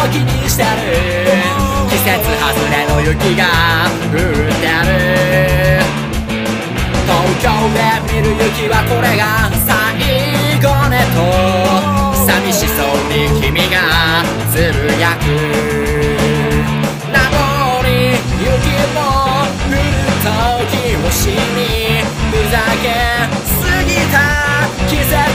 気にしてる。季節外れの雪が降ってる。東京で見る雪はこれが最後ねと寂しそうに君がつぶやく。なのに雪も降る時をしにふざけすぎた季節